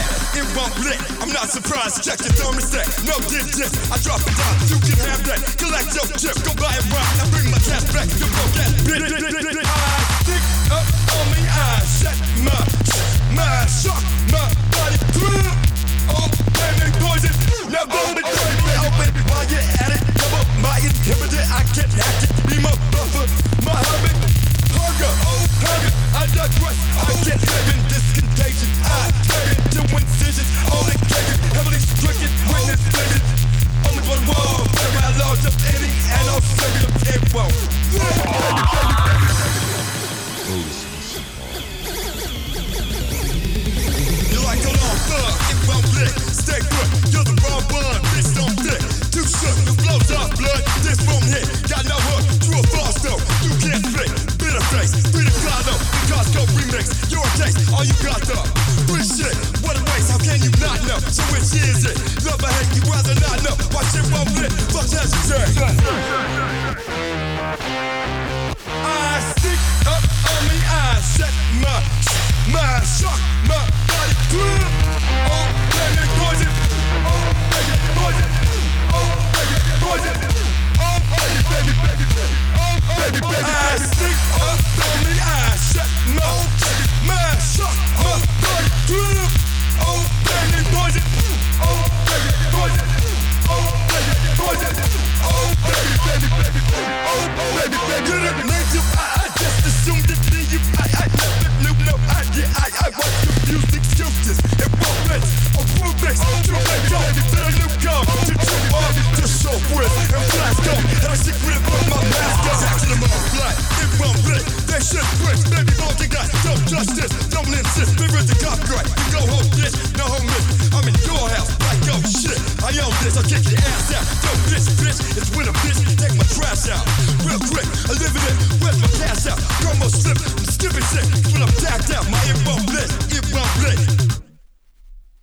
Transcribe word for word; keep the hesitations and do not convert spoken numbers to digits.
bad, it won't lit. I'm not surprised, check your thermostat. No dip dip, I drop it down. You can have that, collect your chip, go buy it right. I bring my cash back, you go get bit. I stick up on me, I set my, my shock, my body through. Oh, baby, poison. Now go to baby, oh baby, while you're at it, come up my inhibitor, I can hack it. Be my buffer, my habit. Hunger, oh habit, I digress. I get living this contagion. I turn into incisions, only taken, heavily stricken, witness living. Only one wall, where I lost up any and I'll serve you the it won't. You like a long thug, it won't lick. Stay put, you're the wrong one, bitch don't dick. Too shook, your flow's off blood, this won't hit. Got no hook, true or false though, you can't split. Bitter face, free to Costco, Costco remix. Your taste, all you got though. Free shit, what a waste, how can you not know? So which is it? Love or hate, you rather not know. Watch it won't lit, fuck that you say. I stick up on me, I set my, my shock, my body through. Oh, baby, poison. Oh, baby, poison. Oh, baby, poison. Oh, baby, baby, baby, baby. Oh, baby, baby, I stick up on me, I set my, my shock, my body through. Oh, baby, poison. Oh, baby, poison. Oh, baby, poison. Oh, baby, baby, baby, baby. Oh, baby, baby. Didn't make you, I, I just assumed it be you. I, I never knew, no idea. I, I was confused, excuses. It won't fit. Oh, blue mix. True, baby, baby, to the new come. To true art, to show with and flash go. And I secret with my mask up. Action them all black. It won't fit. They should switch. Baby, don't you got. Don't touch this. Don't insist. There is a copyright. You go home, bitch. No home, miss. I'm in your house. Like, oh shit. I own this. I'll kick your ass out. Don't bitch, bitch. It's with a bitch. Take my trash out. Real quick. I live in it. Where's my cash out? Promo slip. I'm skipping shit. When I'm tapped out. My ear